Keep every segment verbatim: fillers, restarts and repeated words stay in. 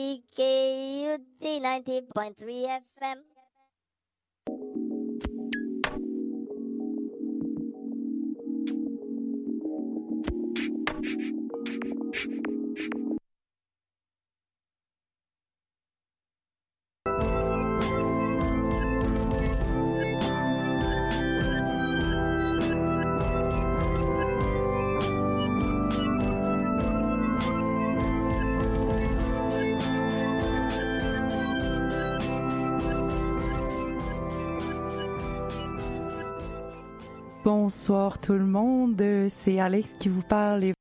C K U T ninety point three F M. Bonsoir tout le monde, c'est Alex qui vous parle.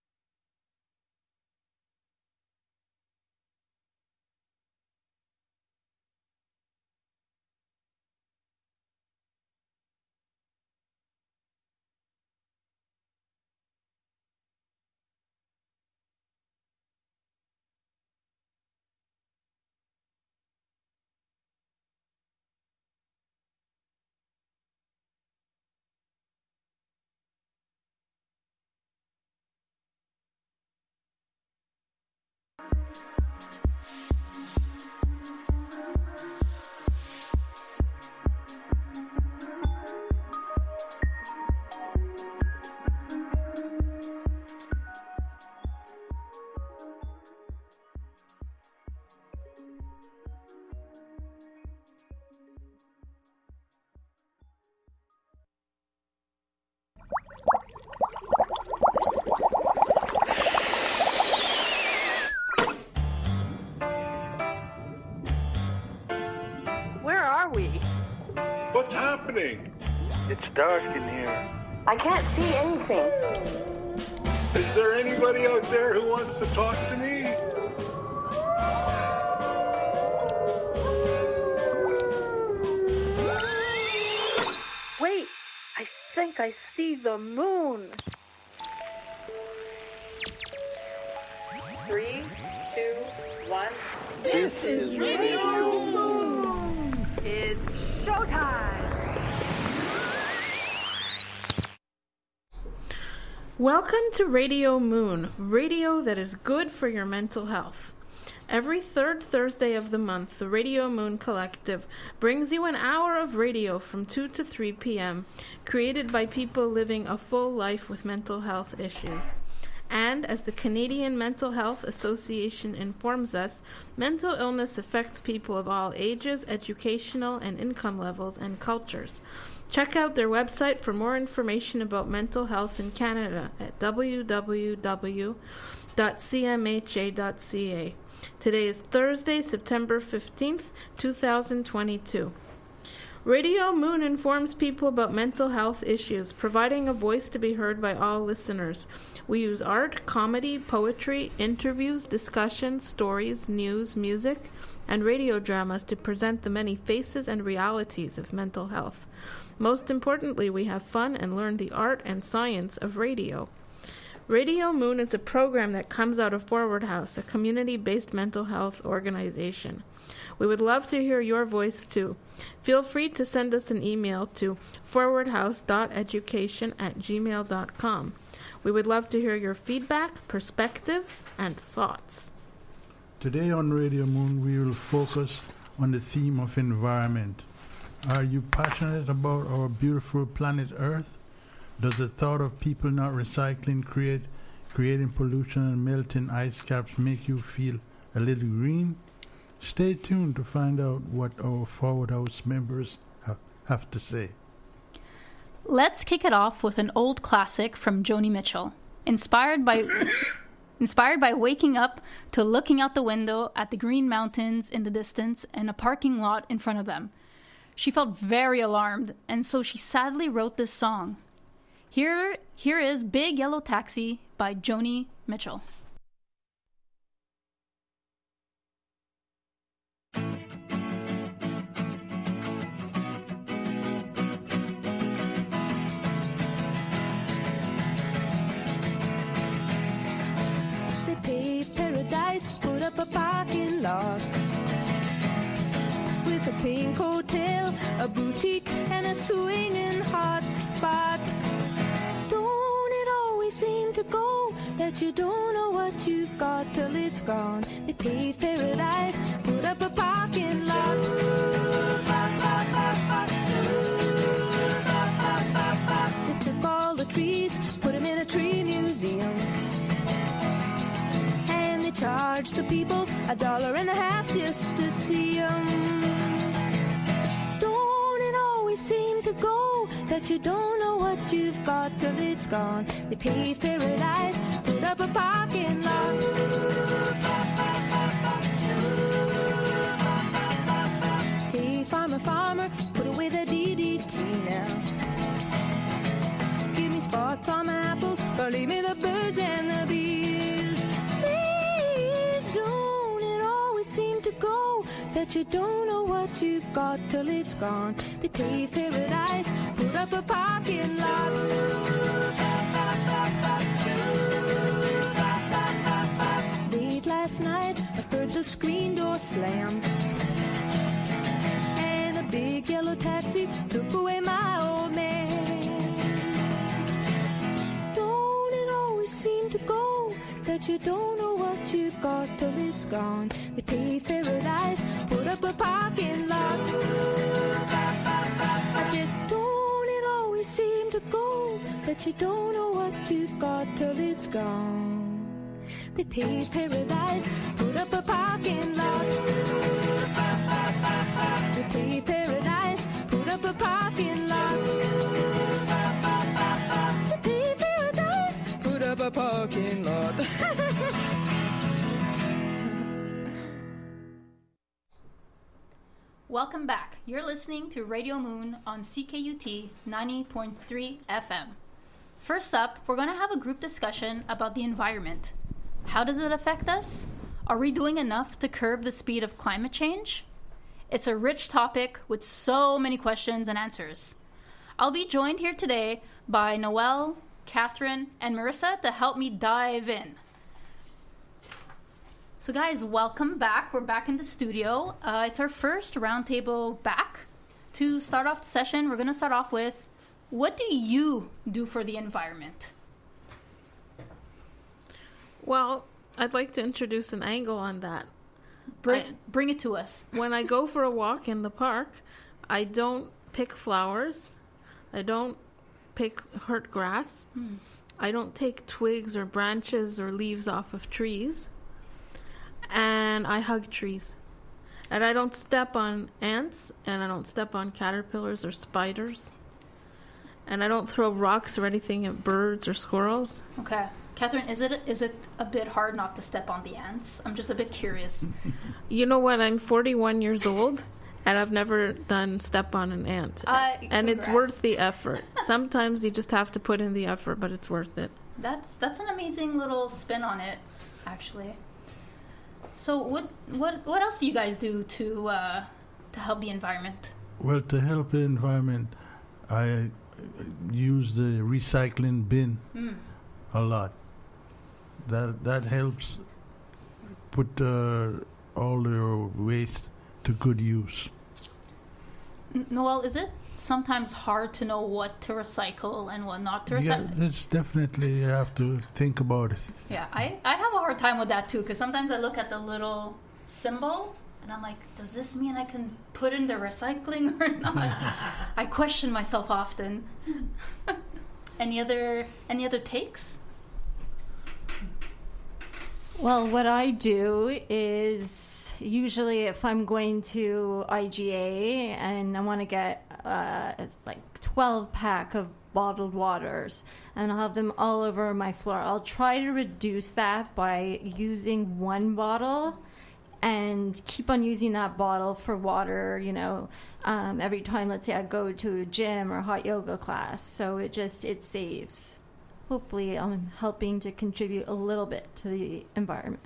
It's dark in here. I can't see anything. Is there anybody out there who wants to talk to me? Wait, I think I see the moon. Three, two, one. This, this is Radio Moon. It's showtime. Welcome to Radio Moon, radio that is good for your mental health. Every third Thursday of the month, the Radio Moon Collective brings you an hour of radio from two to three p.m., created by people living a full life with mental health issues. And, as the Canadian Mental Health Association informs us, mental illness affects people of all ages, educational and income levels, and cultures. Check out their website for more information about mental health in Canada at w w w dot c m h a dot c a. Today is Thursday, September fifteenth, two thousand twenty-two. Radio Moon informs people about mental health issues, providing a voice to be heard by all listeners. We use art, comedy, poetry, interviews, discussions, stories, news, music, and radio dramas to present the many faces and realities of mental health. Most importantly, we have fun and learn the art and science of radio. Radio Moon is a program that comes out of Forward House, a community-based mental health organization. We would love to hear your voice too. Feel free to send us an email to forwardhouse dot education at gmail dot com. We would love to hear your feedback, perspectives, and thoughts. Today on Radio Moon, we will focus on the theme of environment. Are you passionate about our beautiful planet Earth? Does the thought of people not recycling, create, creating pollution and melting ice caps make you feel a little green? Stay tuned to find out what our Forward House members ha- have to say. Let's kick it off with an old classic from Joni Mitchell, inspired by inspired by waking up to looking out the window at the green mountains in the distance and a parking lot in front of them. She felt very alarmed, and so she sadly wrote this song. Here, here is Big Yellow Taxi by Joni Mitchell. They paved paradise, put up a parking lot with a pink hotel, a boutique, and a swinging hot spot. Don't it always seem to go that you don't know what you've got till it's gone. They paved paradise, put up a parking lot. They took all the trees, put them in a tree museum. And they charged the people a dollar and a half just to see them. Don't it always seem to go that you don't know what you've got till it's gone? They paved paradise, put up a parking lot. Hey, farmer, farmer, put away the D D T now. Give me spots on my apples, or leave me the birds and the bees. Please don't it always seem to go that you don't know what you've got till it's gone. They paved paradise, put up a parking lot. Late last night, I heard the screen door slam, and a big yellow taxi took away my old man. Don't it always seem to go that you don't know what you've got till it's gone? They paved paradise, put up a parking lot. I said, don't it always seem to go that you don't know what you've got till it's gone? They paved paradise, put up a parking lot. They paved paradise, put up a parking lot. They paved paradise, put up a parking lot. Welcome back. You're listening to Radio Moon on C K U T ninety point three F M. First up, we're going to have a group discussion about the environment. How does it affect us? Are we doing enough to curb the speed of climate change? It's a rich topic with so many questions and answers. I'll be joined here today by Noelle, Catherine, and Marissa to help me dive in. So guys, welcome back. We're back in the studio. Uh, it's our first roundtable back. To start off the session, we're going to start off with, what do you do for the environment? Well, I'd like to introduce an angle on that. Bring, I, bring it to us. When I go for a walk in the park, I don't pick flowers. I don't pick hurt grass. Hmm. I don't take twigs or branches or leaves off of trees. And I hug trees. And I don't step on ants, and I don't step on caterpillars or spiders. And I don't throw rocks or anything at birds or squirrels. Okay. Catherine, is it is it a bit hard not to step on the ants? I'm just a bit curious. You know what? I'm forty-one years old, and I've never done step on an ant. Uh, and congrats. It's worth the effort. Sometimes you just have to put in the effort, but it's worth it. That's that's an amazing little spin on it, actually. So what what what else do you guys do to uh, to help the environment? Well, to help the environment, I use the recycling bin mm. a lot. That that helps put uh, all the waste to good use. Noelle, is it sometimes hard to know what to recycle and what not to recycle? Yeah, it's definitely, you have to think about it. Yeah, I, I have a hard time with that too, because sometimes I look at the little symbol and I'm like, does this mean I can put in the recycling or not? I question myself often. Any other any other takes? Well, what I do is usually if I'm going to I G A and I want to get uh, it's like twelve pack of bottled waters and I'll have them all over my floor, I'll try to reduce that by using one bottle and keep on using that bottle for water, you know, um, every time, let's say I go to a gym or a hot yoga class. So it just, it saves. Hopefully I'm helping to contribute a little bit to the environment.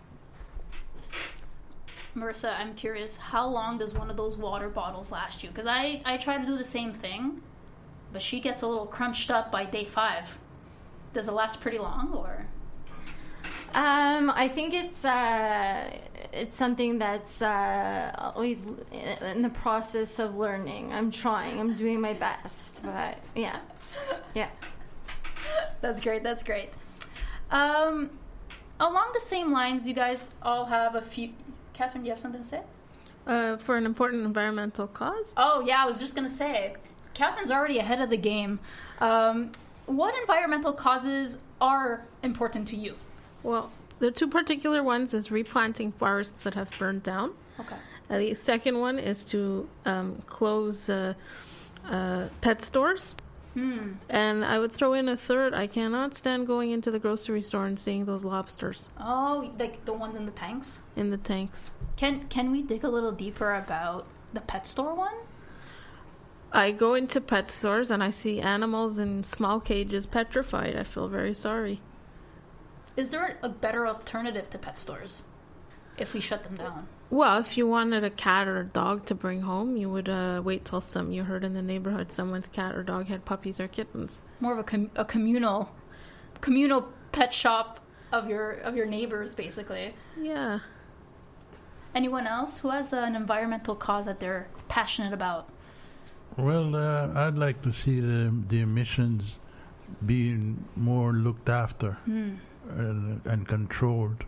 Marissa, I'm curious, how long does one of those water bottles last you? Because I, I try to do the same thing, but she gets a little crunched up by day five. Does it last pretty long, or? Um, I think it's uh, it's something that's uh, always in the process of learning. I'm trying. I'm doing my best, but yeah, yeah. That's great. That's great. Um, along the same lines, you guys all have a few... Catherine, do you have something to say? Uh, for an important environmental cause? Oh, yeah, I was just going to say. Catherine's already ahead of the game. Um, what environmental causes are important to you? Well, the two particular ones is replanting forests that have burned down. Okay. Uh, the second one is to um, close uh, uh, pet stores. Hmm. And I would throw in a third. I cannot stand going into the grocery store and seeing those lobsters. Oh, like the ones in the tanks? In the tanks. Can Can we dig a little deeper about the pet store one? I go into pet stores and I see animals in small cages petrified. I feel very sorry. Is there a better alternative to pet stores if we shut them down? Well, if you wanted a cat or a dog to bring home, you would uh, wait till some you heard in the neighborhood someone's cat or dog had puppies or kittens. More of a com- a communal communal pet shop of your of your neighbors, basically. Yeah. Anyone else who has uh, an environmental cause that they're passionate about? Well, uh, I'd like to see the the emissions being more looked after Hmm. and, and controlled.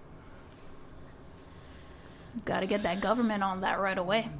Got to get that government on that right away.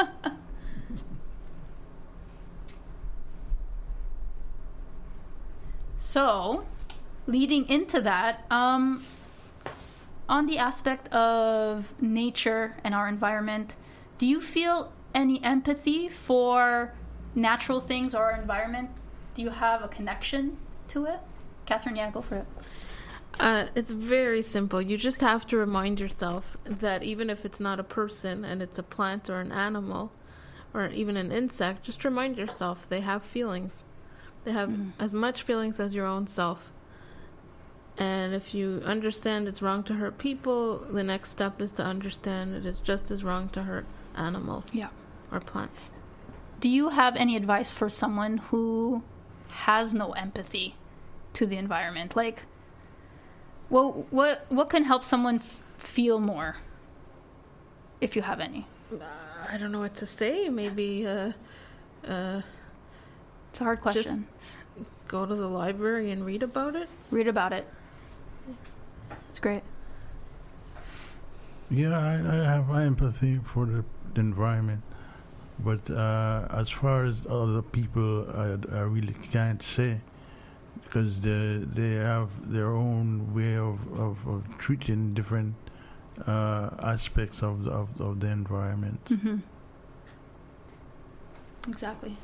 So, leading into that, um, on the aspect of nature and our environment, do you feel any empathy for natural things or our environment? Do you have a connection to it? Catherine, yeah, go for it. Uh, it's very simple. You just have to remind yourself that even if it's not a person and it's a plant or an animal or even an insect, just remind yourself they have feelings. They have mm. as much feelings as your own self. And if you understand it's wrong to hurt people, the next step is to understand it is just as wrong to hurt animals yeah. or plants. Do you have any advice for someone who has no empathy to the environment? Like, Well, what what can help someone f- feel more, if you have any? Uh, I don't know what to say. Maybe uh, uh, it's a hard question. Just go to the library and read about it. Read about it. It's great. Yeah, I, I have empathy for the, the environment, but uh, as far as other people, I, I really can't say. Because they, they have their own way of, of, of treating different uh, aspects of the, of, of the environment. Mm-hmm. Exactly.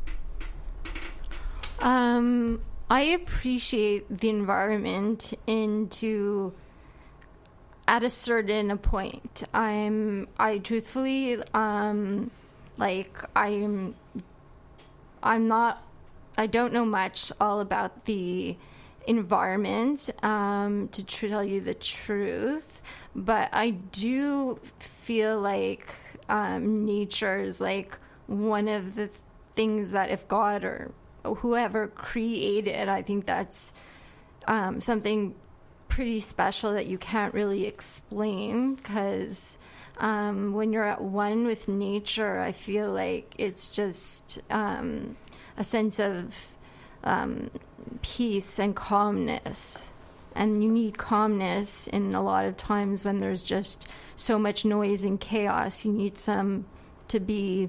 Um, I appreciate the environment into at a certain point. I'm I truthfully um like I'm I'm not I don't know much all about the environment, um, to tell you the truth, but I do feel like um, nature is like one of the things that if God or whoever created, I think that's um, something pretty special that you can't really explain, because um, when you're at one with nature, I feel like it's just um, a sense of um, peace and calmness. And you need calmness, and a lot of times when there's just so much noise and chaos, you need some to be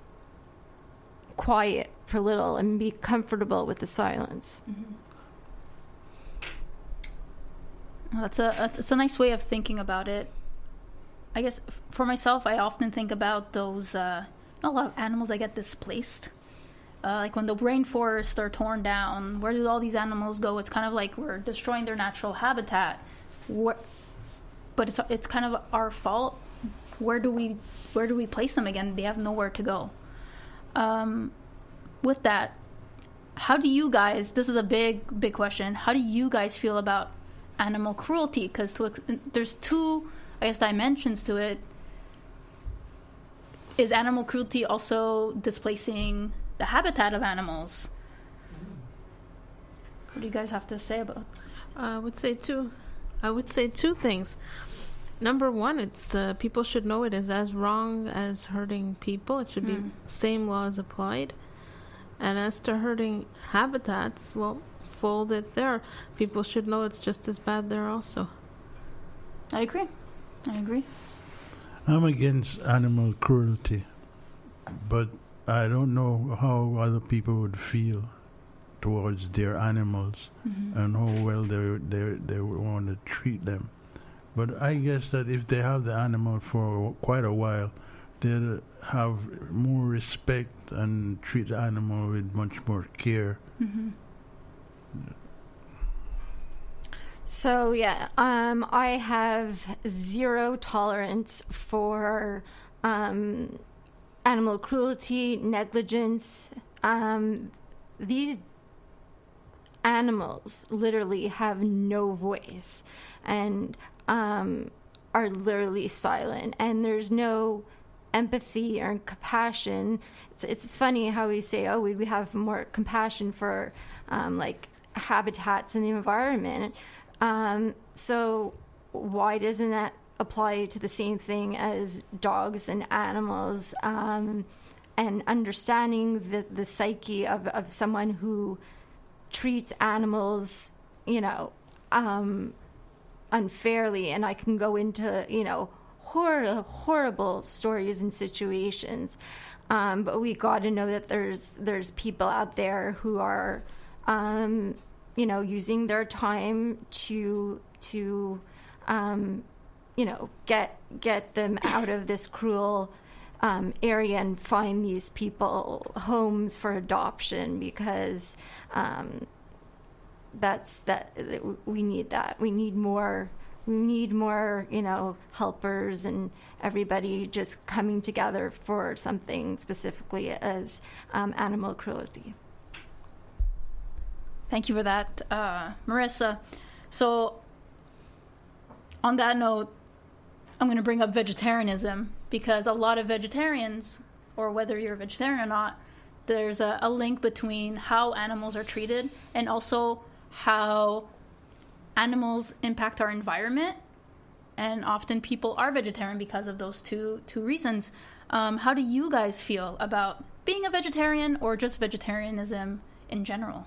quiet for a little and be comfortable with the silence. Mm-hmm. Well, that's a that's a nice way of thinking about it. I guess for myself, I often think about those uh, you know, a lot of animals that get displaced. Uh, like when the rainforests are torn down, where do all these animals go? It's kind of like we're destroying their natural habitat. What, but it's it's kind of our fault. Where do we where do we place them again? They have nowhere to go. Um, with that, how do you guys? This is a big big question. How do you guys feel about animal cruelty? Because to there's two, I guess, dimensions to it. Is animal cruelty also displacing the habitat of animals? What do you guys have to say about it? I would say two. I would say two things. Number one, it's uh, people should know it is as wrong as hurting people. It should mm. be same laws applied. And as to hurting habitats, well, fold it there, people should know it's just as bad there also. I agree. I agree. I'm against animal cruelty, but I don't know how other people would feel towards their animals Mhm. and how well they they they would want to treat them. But I guess that if they have the animal for quite a while, they'll have more respect and treat the animal with much more care. Mm-hmm. So yeah, um, I have zero tolerance for um, animal cruelty, negligence. Um, these animals literally have no voice and um, are literally silent, and there's no empathy or compassion. It's, it's funny how we say, oh, we, we have more compassion for um, like habitats in the environment. Um, so why doesn't that apply to the same thing as dogs and animals? Um, and understanding the, the psyche of, of someone who treats animals, you know, um, unfairly. And I can go into, you know, horrible, horrible stories and situations. Um, but we got to know that there's, there's people out there who are, um, you know, using their time to, to, um, you know, get, get them out of this cruel, um, area and find these people homes for adoption, because, um, that's, that we need that. We need more, we need more, you know, helpers and everybody just coming together for something specifically as, um, animal cruelty. Thank you for that, uh, Marissa. So, on that note, I'm going to bring up vegetarianism, because a lot of vegetarians, or whether you're a vegetarian or not, there's a, a link between how animals are treated and also how animals impact our environment. And often people are vegetarian because of those two two reasons. Um, how do you guys feel about being a vegetarian or just vegetarianism in general?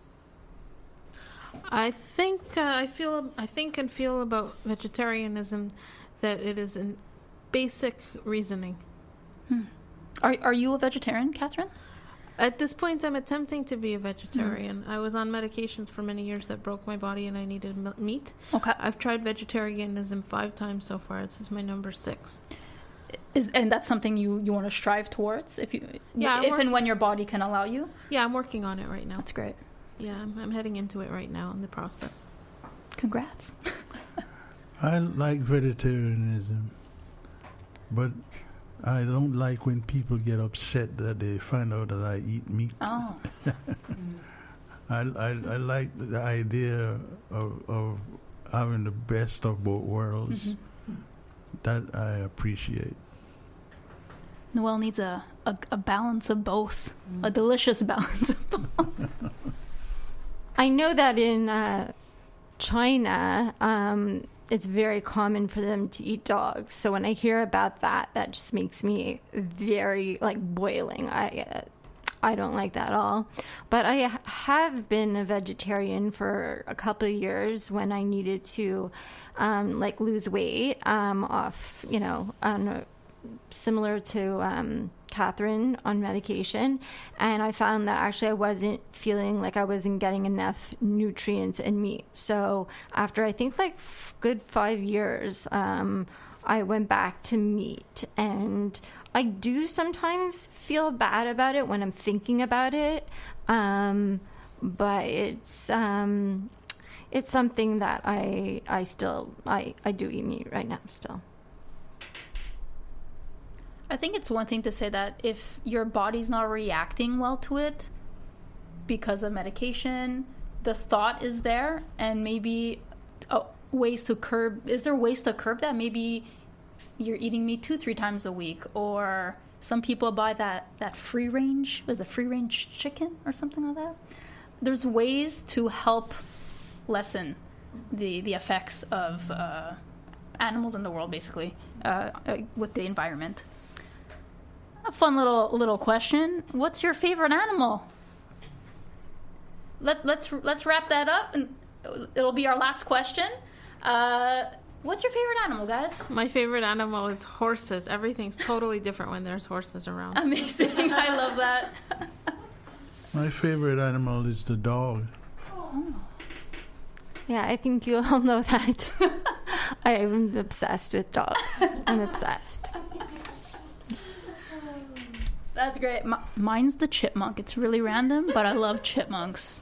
I think uh, I feel I think and feel about vegetarianism that it is in basic reasoning. Hmm. Are are you a vegetarian, Catherine? At this point, I'm attempting to be a vegetarian. Mm. I was on medications for many years that broke my body, and I needed m- meat. Okay. I've tried vegetarianism five times so far. This is my number six. Is and that's something you, you want to strive towards, if you yeah, if work- and when your body can allow you? Yeah, I'm working on it right now. That's great. Yeah, I'm, I'm heading into it right now in the process. Congrats. I like vegetarianism, but I don't like when people get upset that they find out that I eat meat. Oh. I, I, I like the idea of, of having the best of both worlds. Mm-hmm. That I appreciate. Noelle needs a, a, a balance of both, mm. a delicious balance of both. I know that in uh, China, um, it's very common for them to eat dogs. So when I hear about that, that just makes me very, like, boiling. I uh, I don't like that at all. But I have been a vegetarian for a couple of years when I needed to, um, like, lose weight um, off, you know, on a, similar to um, Catherine on medication. And I found that actually I wasn't feeling like I wasn't getting enough nutrients in meat. So after I think like f- good five years, um, I went back to meat. And I do sometimes feel bad about it when I'm thinking about it. Um, but it's um, it's something that I I still, I, I do eat meat right now still. I think it's one thing to say that if your body's not reacting well to it because of medication, the thought is there, and maybe uh, ways to curb, is there ways to curb that? Maybe you're eating meat two, three times a week, or some people buy that, that free range, was it free range chicken or something like that? There's ways to help lessen the, the effects of uh, animals in the world, basically, uh, uh, with the environment. A fun little little question. What's your favorite animal? let, let's let's wrap that up, and it'll be our last question. Uh, what's your favorite animal, guys? My favorite animal is horses. Everything's totally different when there's horses around. Amazing. I love that. My favorite animal is the dog. Oh. Yeah, I think you all know that. I'm obsessed with dogs. I'm obsessed. That's great. M- mine's the chipmunk. It's really random, but I love chipmunks.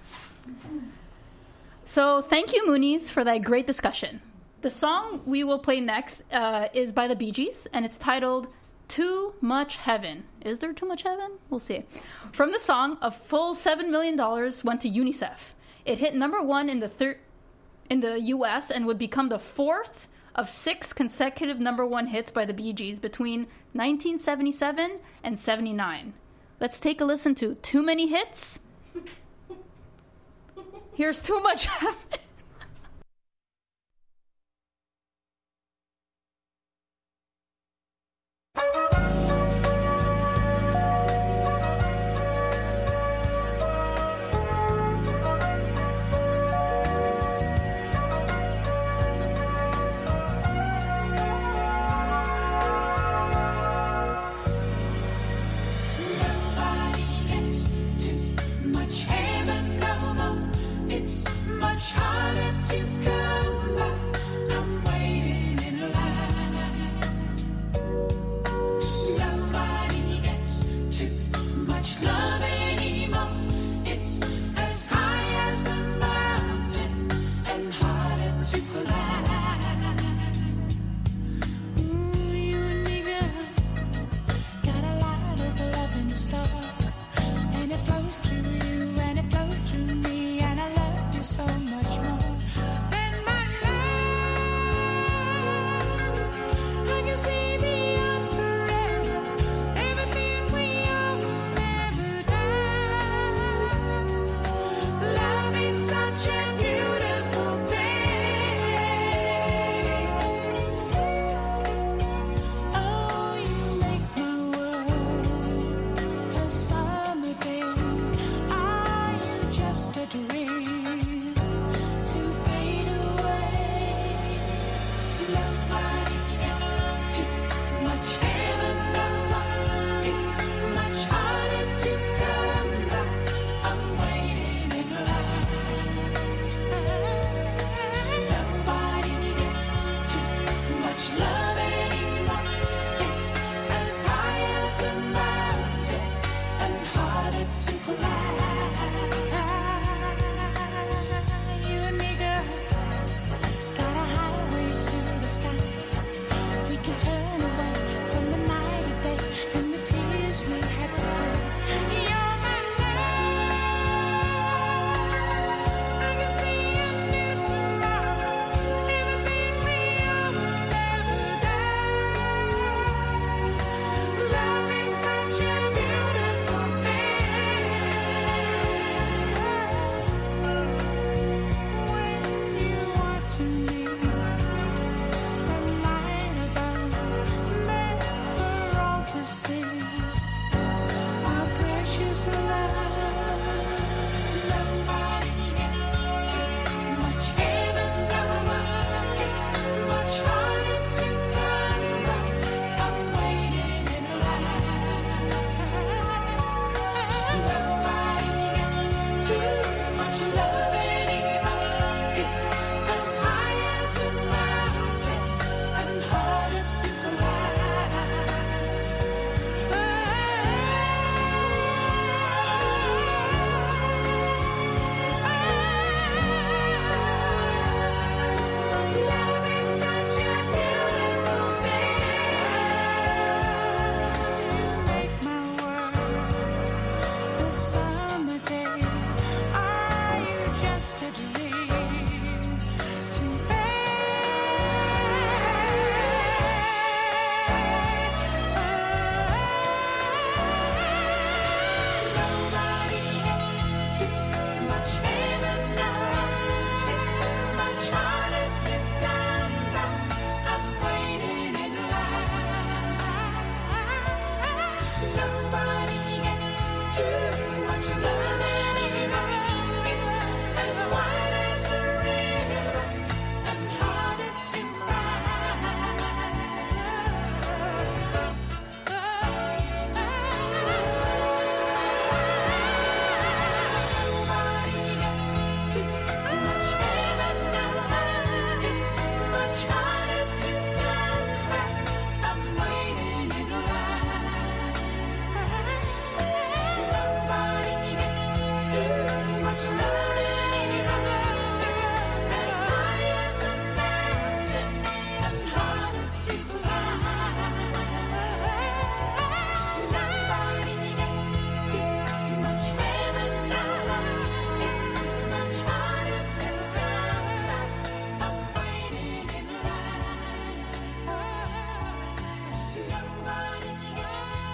So thank you, Moonies, for that great discussion. The song we will play next uh, is by the Bee Gees, and it's titled Too Much Heaven. Is there too much heaven? We'll see. From the song, a full seven million dollars went to UNICEF. It hit number one in the third in the U S and would become the fourth of six consecutive number one hits by the Bee Gees between nineteen seventy-seven and seventy-nine. Let's take a listen to Too Many Hits. Here's Too Much Heaven. Too much love anymore. It's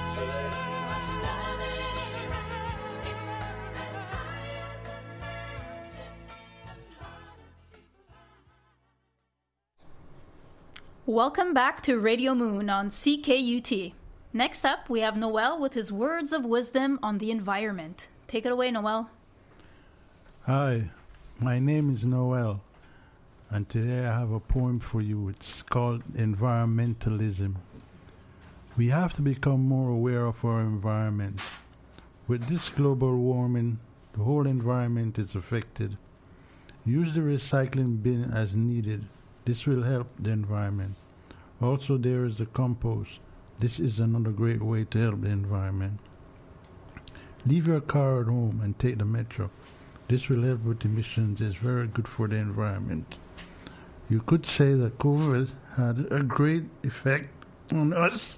Welcome back to Radio Moon on C K U T. Next up, we have Noel with his words of wisdom on the environment. Take it away, Noel. Hi, my name is Noel, and today I have a poem for you. It's called Environmentalism. We have to become more aware of our environment. With this global warming, the whole environment is affected. Use the recycling bin as needed. This will help the environment. Also, there is the compost. This is another great way to help the environment. Leave your car at home and take the metro. This will help with emissions. It's very good for the environment. You could say that COVID had a great effect on us.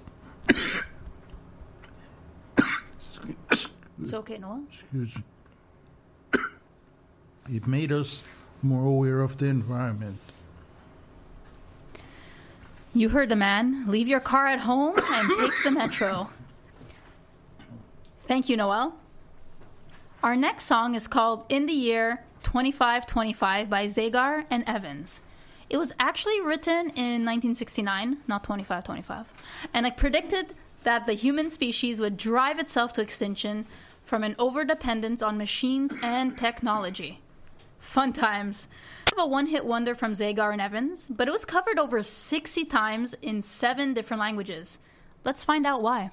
It's okay, Noel. Excuse me. It made us more aware of the environment. You heard the man. Leave your car at home and take the metro. Thank you, Noel. Our next song is called In the Year twenty-five twenty-five by Zagar and Evans. It was actually written in nineteen sixty-nine, not twenty-five twenty-five, and it predicted that the human species would drive itself to extinction from an overdependence on machines and technology. Fun times. A one-hit wonder from Zagar and Evans, but it was covered over sixty times in seven different languages. Let's find out why.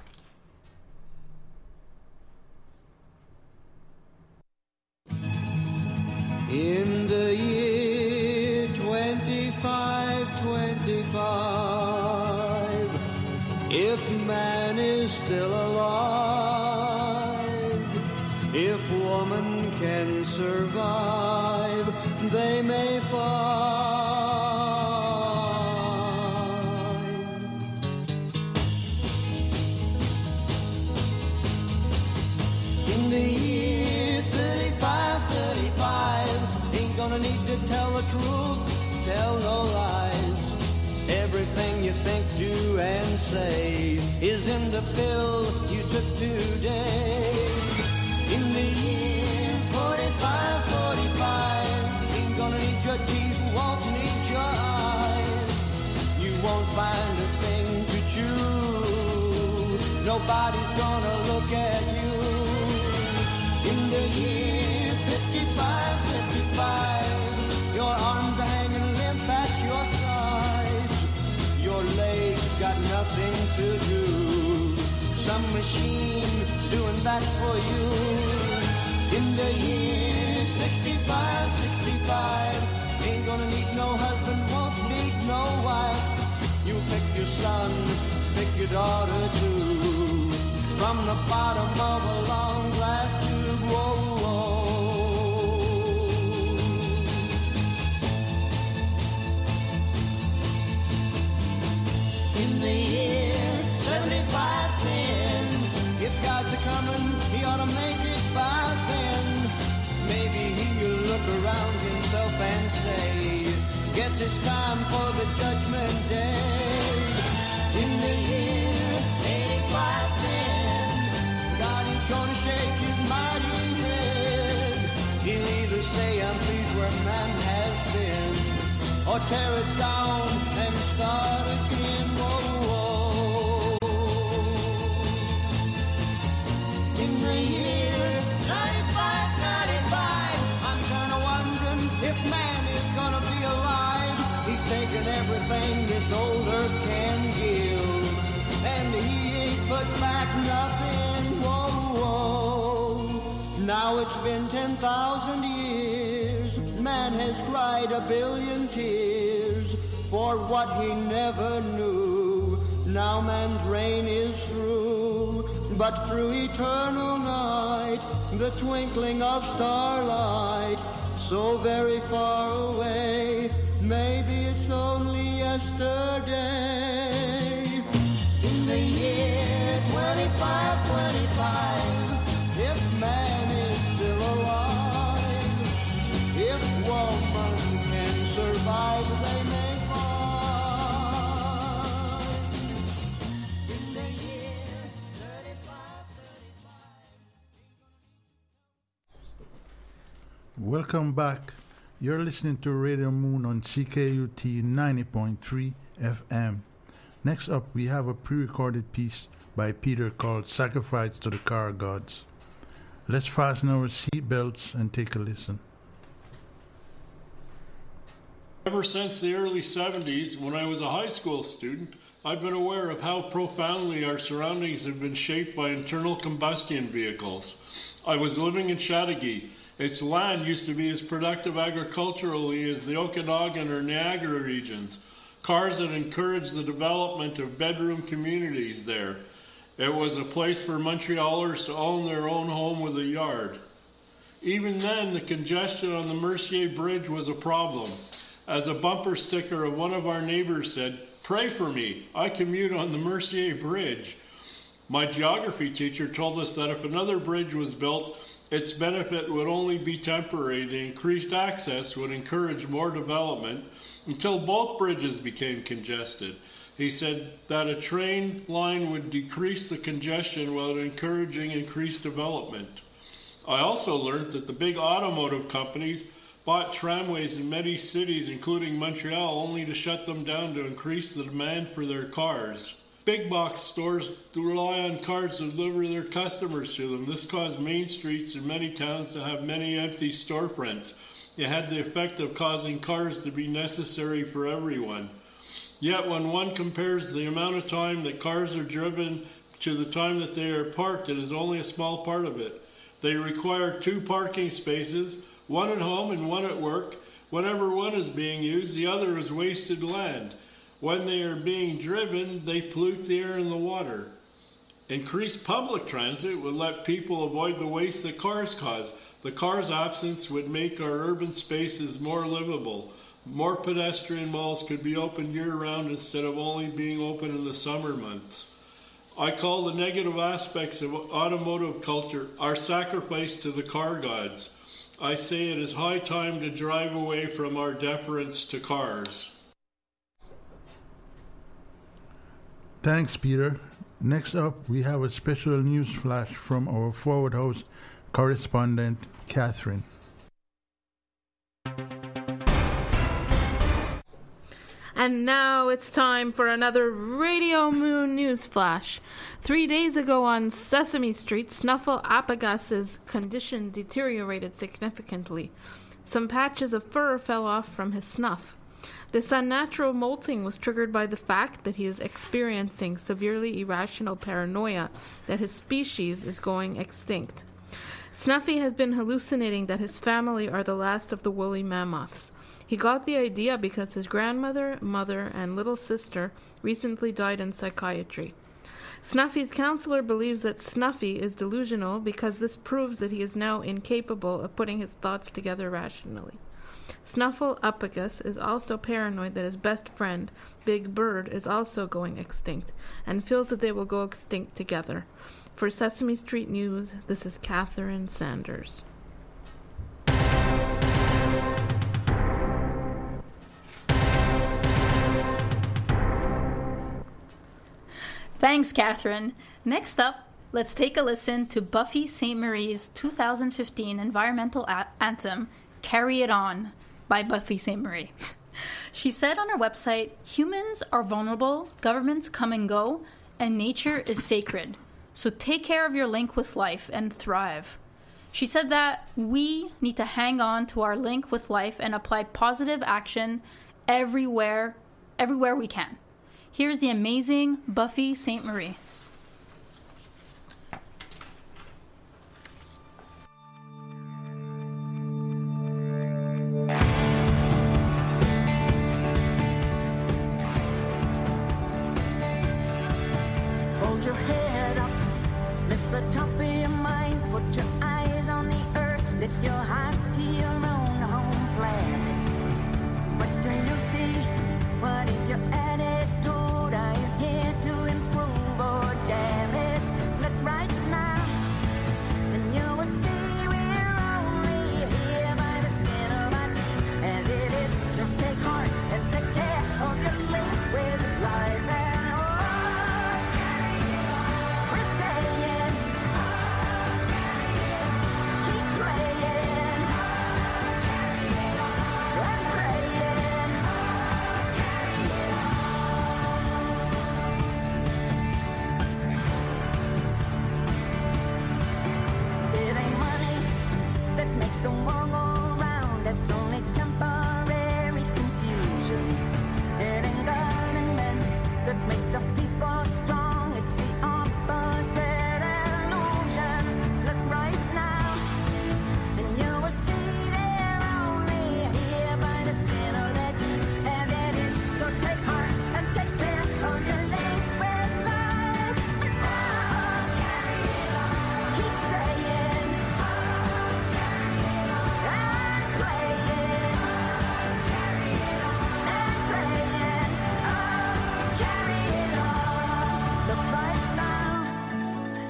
In the year twenty-five twenty-five, if man is still alive, if woman can survive, they may find. In the year thirty-five thirty-five, ain't gonna need to tell the truth, tell no lies. Everything you think, do, and say is in the pill you took today. In the year forty-five forty-five, ain't gonna need your teeth, won't need your eyes. You won't find a thing to chew, nobody's gonna look at you. In the year fifty-five fifty-five, your arms are hanging limp at your sides. Your legs got nothing to do, some machine doing that for you. In the year sixty-five sixty-five, ain't gonna need no husband, won't need no wife. You pick your son, pick your daughter too, from the bottom of a long glass tube. Whoa, whoa. In the year seventy-five ten, if God's a-coming, he ought to make it by then. Maybe he'll look around himself and say, guess it's time for the judgment day. In the year eighty-five ten, God is gonna shake his mighty head. He'll either say, I'm pleased where man has been, or tear it down and start again. Whoa, whoa. In the year ninety-five ninety-five, I'm kinda wondering if man is gonna be alive. He's taken everything this old earth can give, and he ain't put back nothing. Whoa, whoa. Now it's been ten thousand years, man has cried a billion tears for what he never knew. Now man's reign is through, but through eternal night, the twinkling of starlight, so very far away, maybe it's only yesterday. In the year twenty-five twenty-five, if man is still alive, if woman can survive, they may find. In the year thirty-five Welcome back. You're listening to Radio Moon on C K U T ninety point three F M. Next up, we have a pre-recorded piece by Peter called Sacrifice to the Car Gods. Let's fasten our seatbelts and take a listen. Ever since the early seventies, when I was a high school student, I've been aware of how profoundly our surroundings have been shaped by internal combustion vehicles. I was living in Chateauguay. Its land used to be as productive agriculturally as the Okanagan or Niagara regions. Cars had encouraged the development of bedroom communities there. It was a place for Montrealers to own their own home with a yard. Even then, the congestion on the Mercier Bridge was a problem. As a bumper sticker of one of our neighbors said, "Pray for me, I commute on the Mercier Bridge." My geography teacher told us that if another bridge was built, its benefit would only be temporary. The increased access would encourage more development until both bridges became congested. He said that a train line would decrease the congestion while encouraging increased development. I also learned that the big automotive companies bought tramways in many cities, including Montreal, only to shut them down to increase the demand for their cars. Big box stores rely on cars to deliver their customers to them. This caused main streets in many towns to have many empty storefronts. It had the effect of causing cars to be necessary for everyone. Yet when one compares the amount of time that cars are driven to the time that they are parked, it is only a small part of it. They require two parking spaces, one at home and one at work. Whenever one is being used, the other is wasted land. When they are being driven, they pollute the air and the water. Increased public transit would let people avoid the waste that cars cause. The car's absence would make our urban spaces more livable. More pedestrian malls could be open year-round instead of only being open in the summer months. I call the negative aspects of automotive culture our sacrifice to the car gods. I say it is high time to drive away from our deference to cars. Thanks, Peter. Next up, we have a special news flash from our Forward House correspondent, Catherine. And now it's time for another Radio Moon news flash. Three days ago on Sesame Street, Snuffle Apagus's condition deteriorated significantly. Some patches of fur fell off from his snuff. This unnatural molting was triggered by the fact that he is experiencing severely irrational paranoia that his species is going extinct. Snuffy has been hallucinating that his family are the last of the woolly mammoths. He got the idea because his grandmother, mother, and little sister recently died in psychiatry. Snuffy's counselor believes that Snuffy is delusional because this proves that he is now incapable of putting his thoughts together rationally. Snuffle Upagus is also paranoid that his best friend, Big Bird, is also going extinct, and feels that they will go extinct together. For Sesame Street News, this is Catherine Sanders. Thanks, Catherine. Next up, let's take a listen to Buffy Sainte Marie's two thousand fifteen environmental a- anthem, Carry It On, by Buffy Sainte Marie. She said on her website, "Humans are vulnerable, governments come and go, and nature is sacred. So take care of your link with life and thrive." She said that we need to hang on to our link with life and apply positive action everywhere, everywhere we can. Here's the amazing Buffy Sainte Marie. Hold your head up, lift the top of your mind, put your eyes on the earth, lift your heart to your own home planet. What do you see? What is your attitude? Are you here to improve or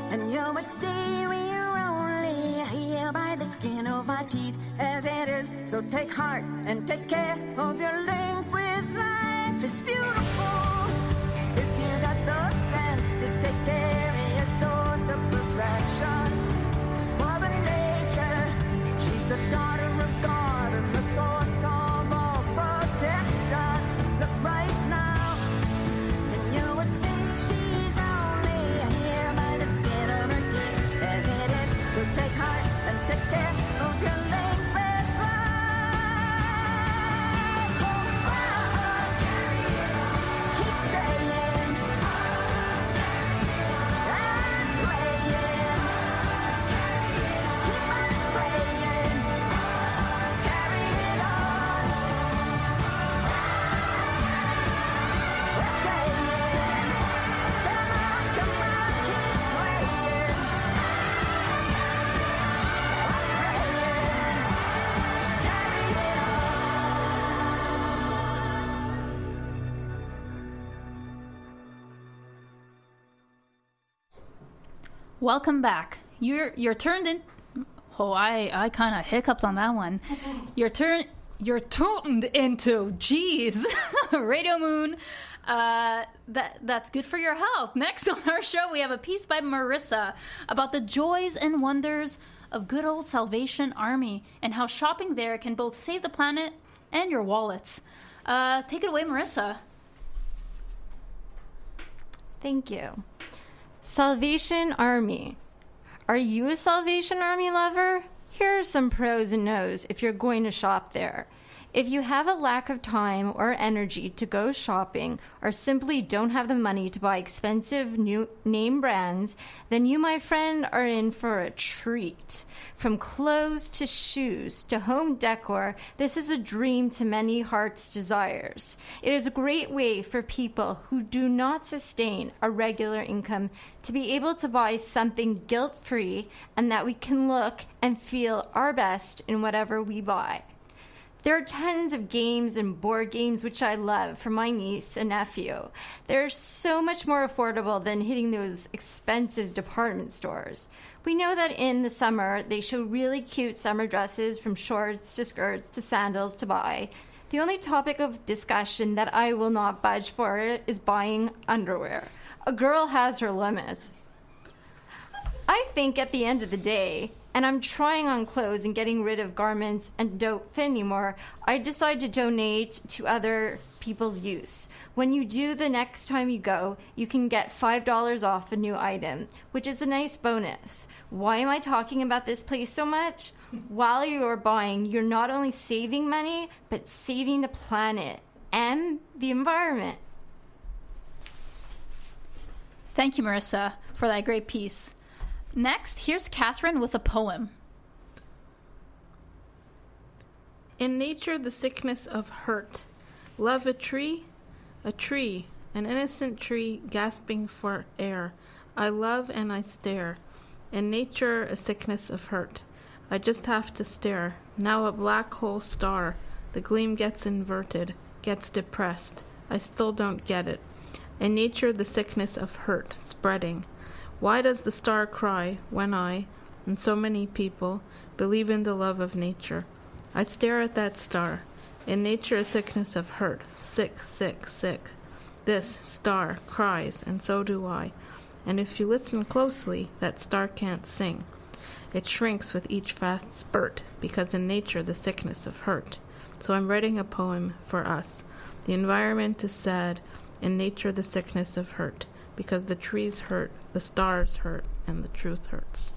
And you will see we are only here by the skin of our teeth as it is. So take heart and take care of your link with life. It's beautiful if you got the sense to take care of your source of perfection. Mother Nature, she's the daughter of God and the source of all protection. Look right now, and you will see she's only here by the skin of her teeth as it is. So take heart and take care of your link with life. Oh, oh, carry it on. Keep saying, oh, carry it on. And playing, carry it on. Keep on playing, oh, carry it on. We're saying, come on, come on, keep playing. I'm praying, carry it on. Welcome back. You're you're turned in. Oh, I I kind of hiccuped on that one. You're turn you're turned into. Jeez, Radio Moon. Uh, that that's good for your health. Next on our show, we have a piece by Marissa about the joys and wonders of good old Salvation Army and how shopping there can both save the planet and your wallets. Uh, take it away, Marissa. Thank you. Salvation Army. Are you a Salvation Army lover? Here are some pros and nos if you're going to shop there. If you have a lack of time or energy to go shopping or simply don't have the money to buy expensive new name brands, then you, my friend, are in for a treat. From clothes to shoes to home decor, this is a dream to many hearts' desires. It is a great way for people who do not sustain a regular income to be able to buy something guilt-free and that we can look and feel our best in whatever we buy. There are tons of games and board games which I love for my niece and nephew. They're so much more affordable than hitting those expensive department stores. We know that in the summer, they show really cute summer dresses from shorts to skirts to sandals to buy. The only topic of discussion that I will not budge for is buying underwear. A girl has her limits. I think at the end of the day, and I'm trying on clothes and getting rid of garments and don't fit anymore, I decide to donate to other people's use. When you do, the next time you go, you can get five dollars off a new item, which is a nice bonus. Why am I talking about this place so much? While you're buying, you're not only saving money, but saving the planet and the environment. Thank you, Marissa, for that great piece. Next, here's Catherine with a poem. In nature, the sickness of hurt. Love a tree? A tree, an innocent tree gasping for air. I love and I stare. In nature, a sickness of hurt. I just have to stare. Now a black hole star. The gleam gets inverted, gets depressed. I still don't get it. In nature, the sickness of hurt, spreading. Why does the star cry when I, and so many people, believe in the love of nature? I stare at that star. In nature, a sickness of hurt. Sick, sick, sick. This star cries, and so do I. And if you listen closely, that star can't sing. It shrinks with each fast spurt, because in nature, the sickness of hurt. So I'm writing a poem for us. The environment is sad. In nature, the sickness of hurt. Because the trees hurt, the stars hurt, and the truth hurts.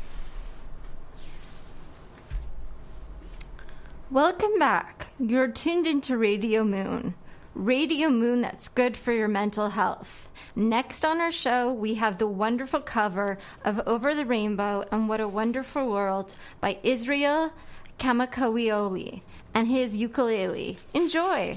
Welcome back. You're tuned into Radio Moon. Radio Moon that's good for your mental health. Next on our show, we have the wonderful cover of Over the Rainbow and What a Wonderful World by Israel Kamakawioli and his ukulele. Enjoy!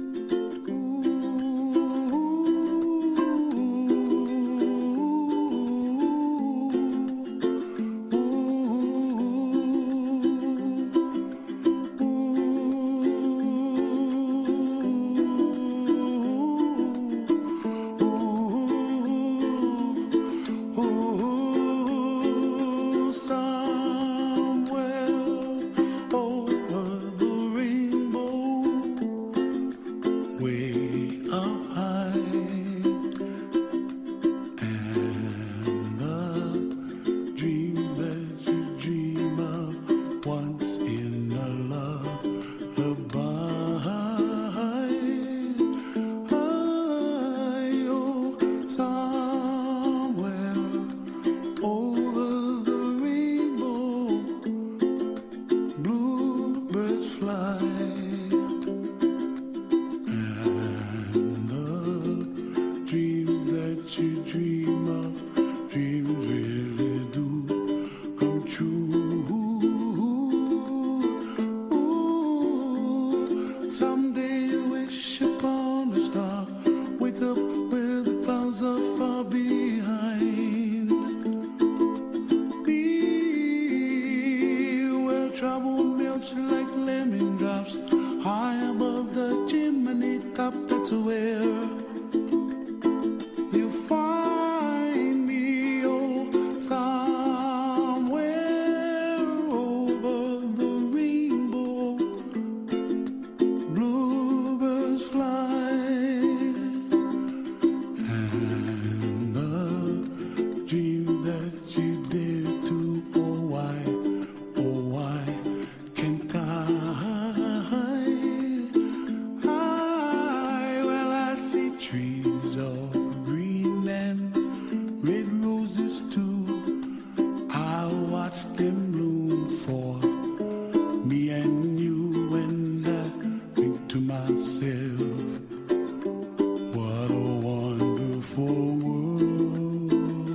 Ooh. watch them bloom for me and you, and I think to myself, what a wonderful world.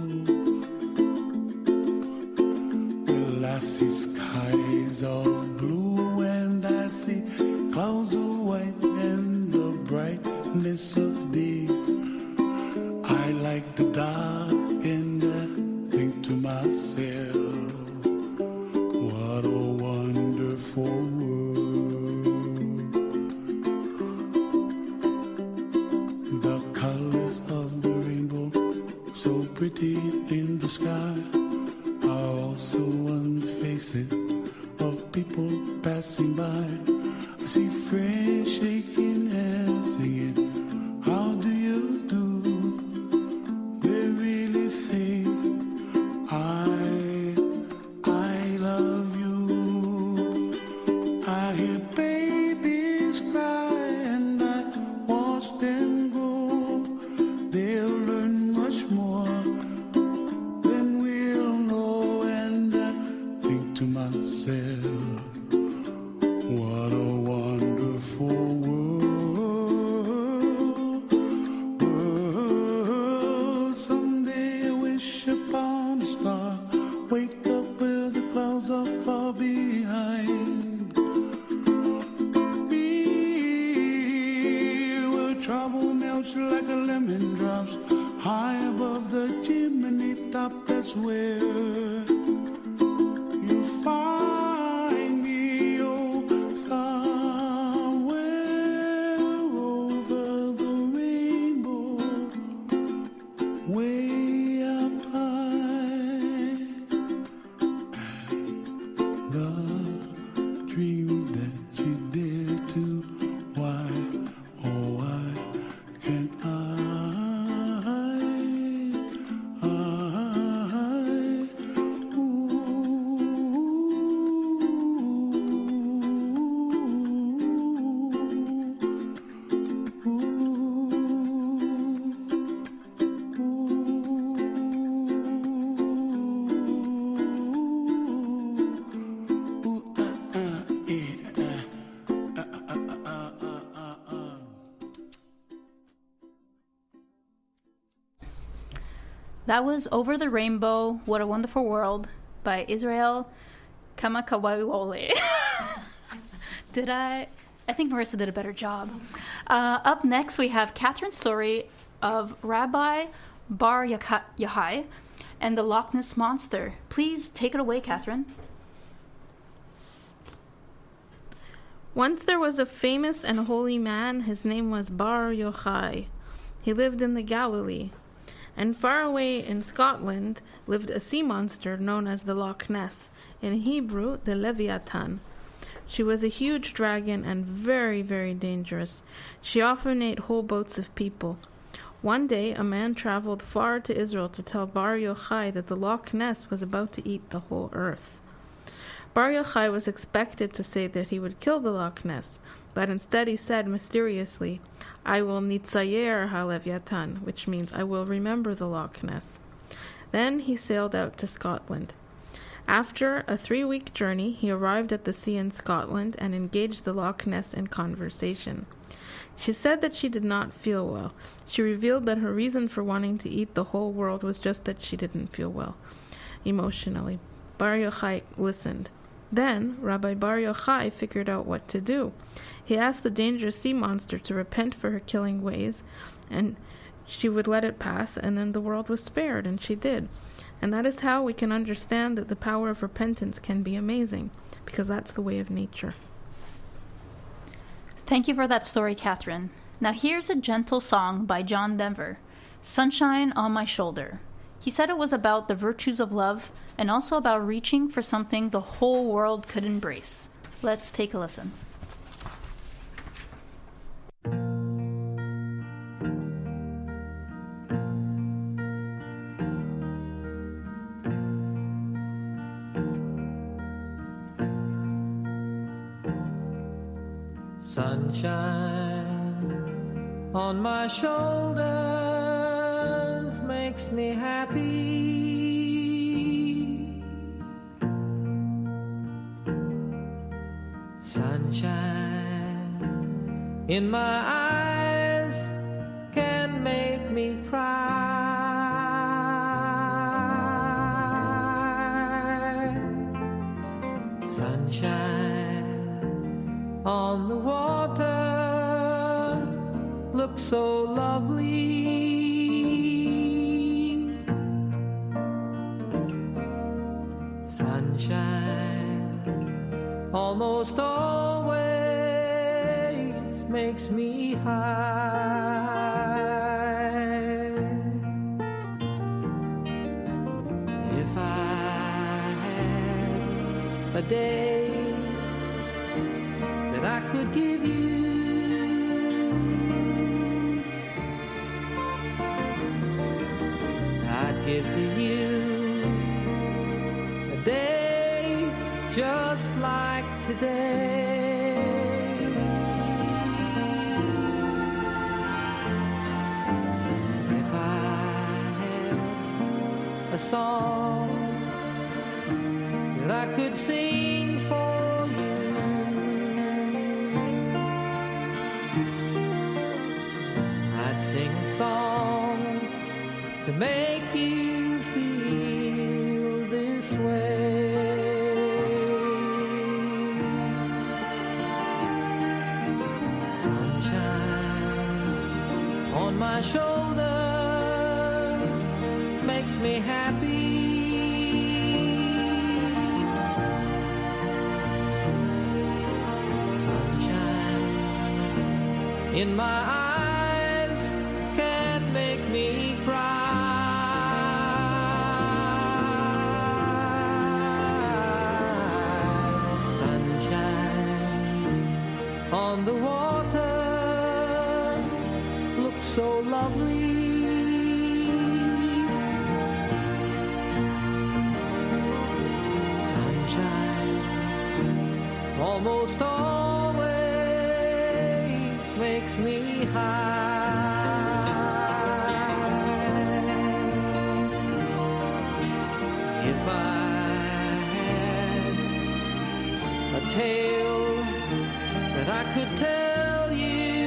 Well, I see skies of blue and I see clouds of white and the brightness of day. I like the dark and I think to myself, what a wonderful world. The colors of the rainbow, so pretty in the sky, are also on the faces of people passing by. I see friends shaking hands, singing, how do you do? They really say, I, I love you. I hear babies cry and I watch them grow. They'll learn much more than we'll know, and I think to myself, what a wonderful world, world. Someday I wish upon a star, wake up where the clouds are far behind me, where trouble melts like a lemon drops high above the chimney top. That's where you find me, oh, somewhere over the rainbow, way up high. And the dreams that you dare to, why, oh, why can't I, I, That was Over the Rainbow, What a Wonderful World by Israel Kamakawiwole. Did I? I think Marissa did a better job. Uh, up next, we have Catherine's story of Rabbi Bar Yochai and the Loch Ness Monster. Please take it away, Catherine. Once there was a famous and holy man. His name was Bar Yochai. He lived in the Galilee. And far away in Scotland lived a sea monster known as the Loch Ness, in Hebrew, the Leviathan. She was a huge dragon and very, very dangerous. She often ate whole boats of people. One day, a man traveled far to Israel to tell Bar Yochai that the Loch Ness was about to eat the whole earth. Bar Yochai was expected to say that he would kill the Loch Ness, but instead he said mysteriously, I will nitzayer ha-Leviathan, which means I will remember the Loch Ness. Then he sailed out to Scotland. After a three-week journey, he arrived at the sea in Scotland and engaged the Loch Ness in conversation. She said that she did not feel well. She revealed that her reason for wanting to eat the whole world was just that she didn't feel well emotionally. Bar Yochai listened. Then Rabbi Bar Yochai figured out what to do. He asked the dangerous sea monster to repent for her killing ways, and she would let it pass, and then the world was spared, and she did. And that is how we can understand that the power of repentance can be amazing, because that's the way of nature. Thank you for that story, Catherine. Now here's a gentle song by John Denver, Sunshine on My Shoulder. He said it was about the virtues of love and also about reaching for something the whole world could embrace. Let's take a listen. Sunshine on my shoulders makes me happy. Sunshine in my eyes can make me cry. Sunshine on the water looks so lovely. Sunshine almost always makes me high. If I had a day that I could give you, I'd give to you a day just like today. If I had a song that I could sing for you, I'd sing a song to make you feel this way. Sunshine on my shoulders makes me happy. Sunshine in my eyes can make me cry. On the water looks so lovely. Sunshine almost always makes me high. If I had a tale that I could tell you,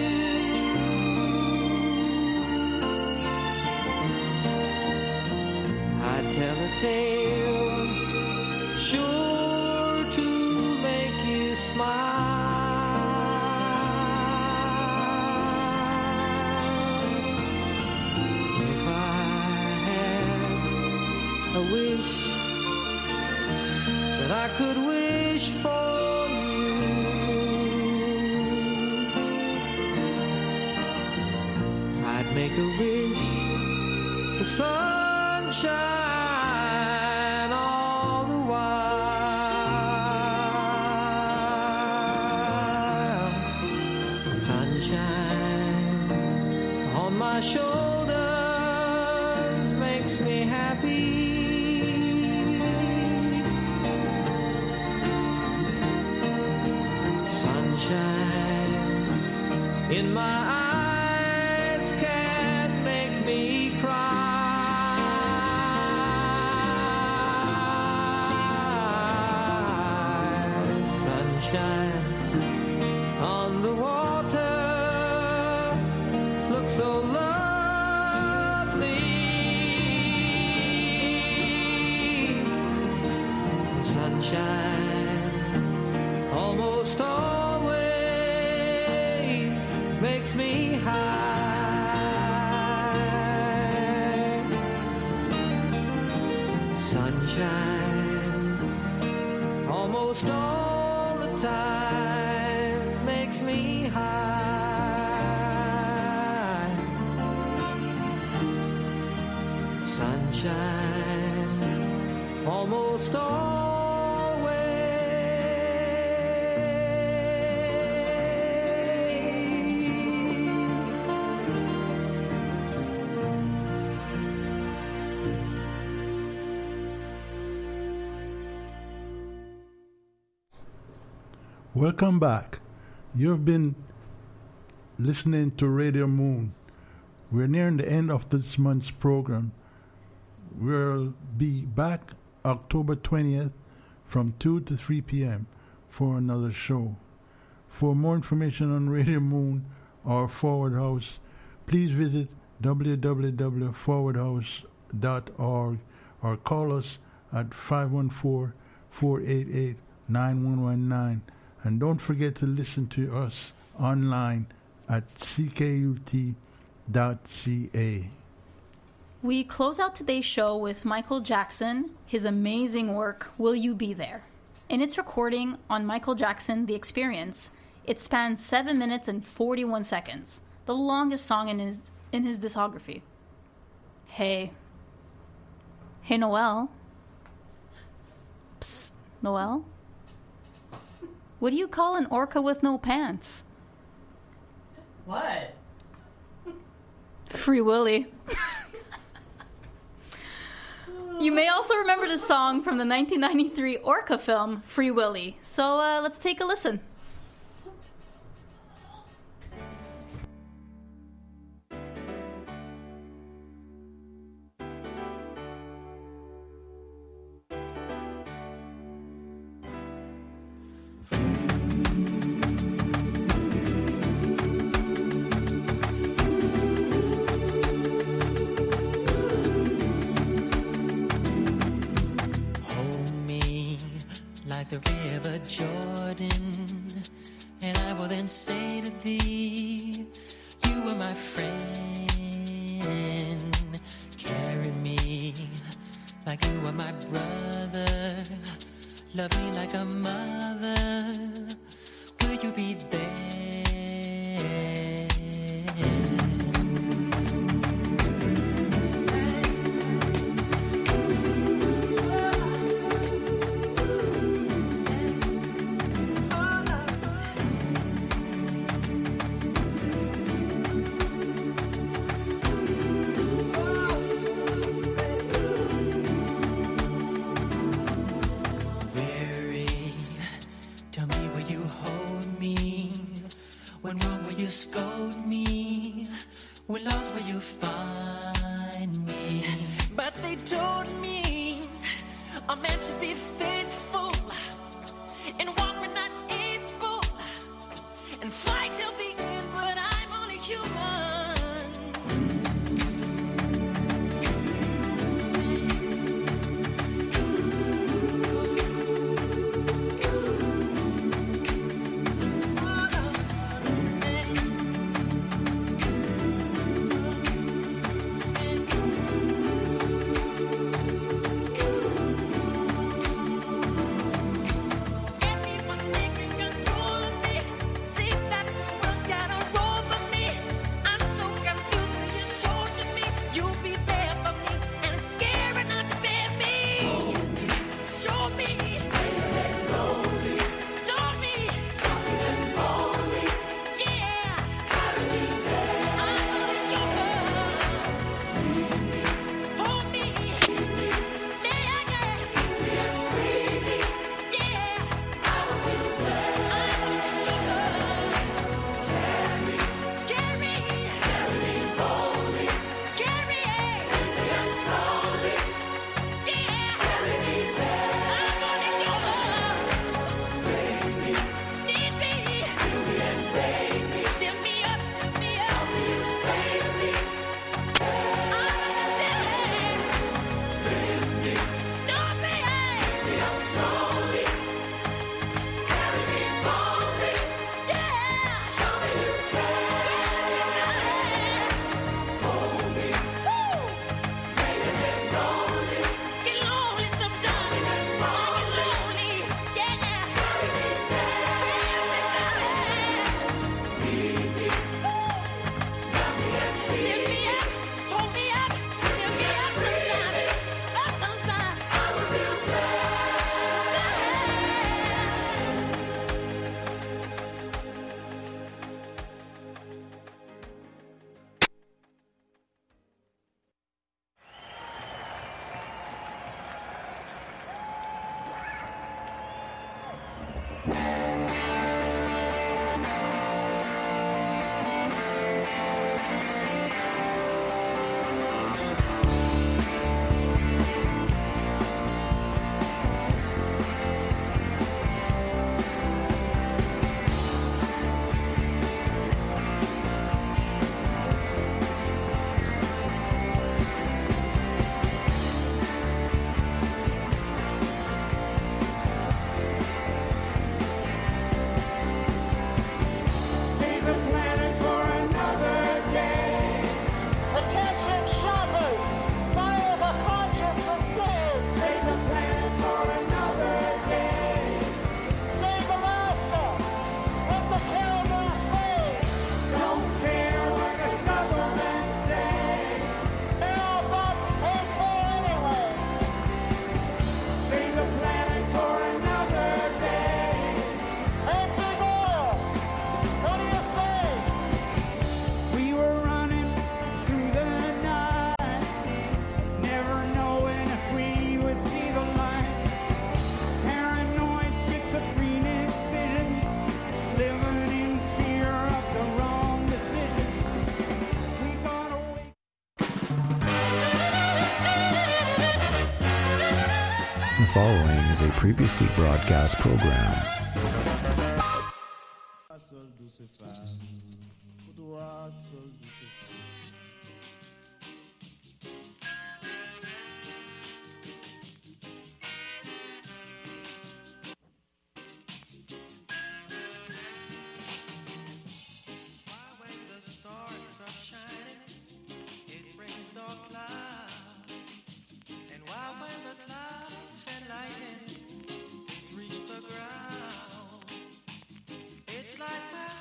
I'd tell a tale sure to make you smile. If I had a wish that I could wish for, make a wish for sunshine all the while. Sunshine on my shoulders makes me happy. Sunshine in my eyes on the water looks so lovely. Sunshine almost always makes me high. Sunshine almost all the time makes me high. Sunshine almost always. Welcome back. You've been listening to Radio Moon. We're nearing the end of this month's program. We'll be back October twentieth from two to three p.m. for another show. For more information on Radio Moon or Forward House, please visit w w w dot forward house dot org or call us at five one four, four eight eight, nine one one nine. And don't forget to listen to us online at c k u t dot c a. We close out today's show with Michael Jackson, his amazing work, Will You Be There? In its recording on Michael Jackson, The Experience, it spans seven minutes and forty-one seconds, the longest song in his in his discography. Hey. Hey, Noel. Psst, Noel? What do you call an orca with no pants? What? Free Willy. You may also remember the song from the nineteen ninety-three Orca film, Free Willy. So uh, let's take a listen. The river Jordan, and I will then say to thee, you are my friend. Carry me like you are my brother. Love me like a mother. Will you be there? Scold me, when lost will you find me? But they told me a man should be faithful and walk when not able and fight till the end, but I'm only human. The following is a previously broadcast program. It's like